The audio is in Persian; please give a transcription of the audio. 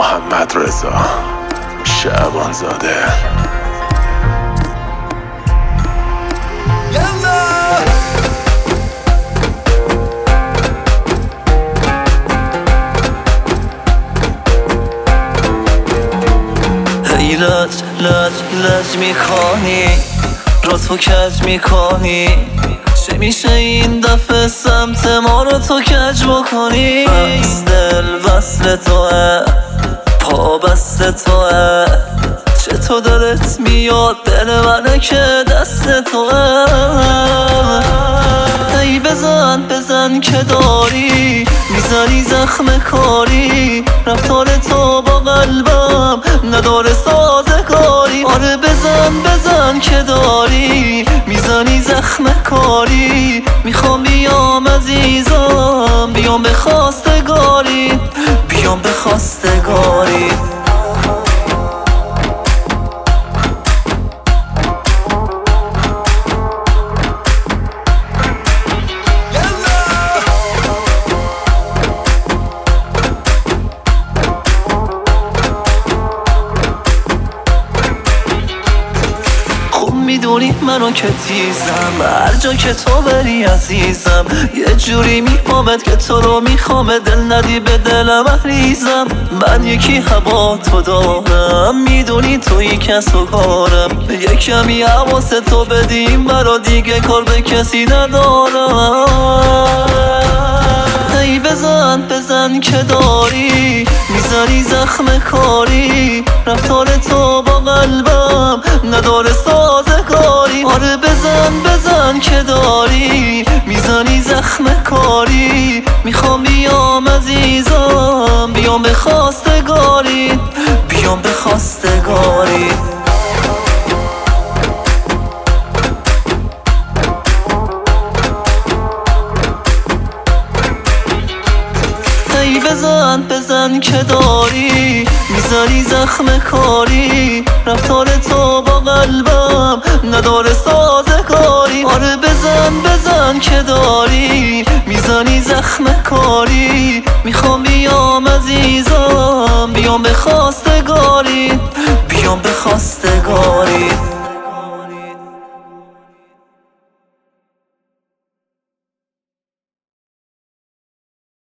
محمد رضا شعبانزاده. ای لج میکنی رو تو کج میکنی، چه میشه این دفعه سمت ما رو تو کج بکنی؟ بس دل وصل توه، پا بست توه، چطور دلت میاد دل منه که دست توه؟ ای بزن که داری میزنی زخم کاری، رفتار تو با قلبم نداره سازگاری. آره بزن که داری میزنی زخم کاری، میخوام بیام عزیزم بیام به خواستگاری، بیام به خواستگاری. میدونی منو که تیزم، هر جا که تو بری عزیزم، یه جوری میخوامت که تو رو میخوام، دل ندی به دلم احریزم. من یکی هوا تو دارم، میدونی توی کس و کارم، یه کمی حواس تو بدیم برا دیگه کار به کسی ندارم. ای بزن که داری میزنی زخم کاری، رفتار تو با قلبم نداره سازگاری. آره بزن که داری میزنی زخم کاری، میخوام بیام عزیزم بیام به خواستگاری، بیام به خواستگاری. ای بزن که داری میزنی زخم کاری، رفتار تو با قلبم نداره سازگاری. آره بزن که داری میزنی زخم کاری، میخوام بیام عزیزم بیام به خواستگاری، بیام به خواستگاری.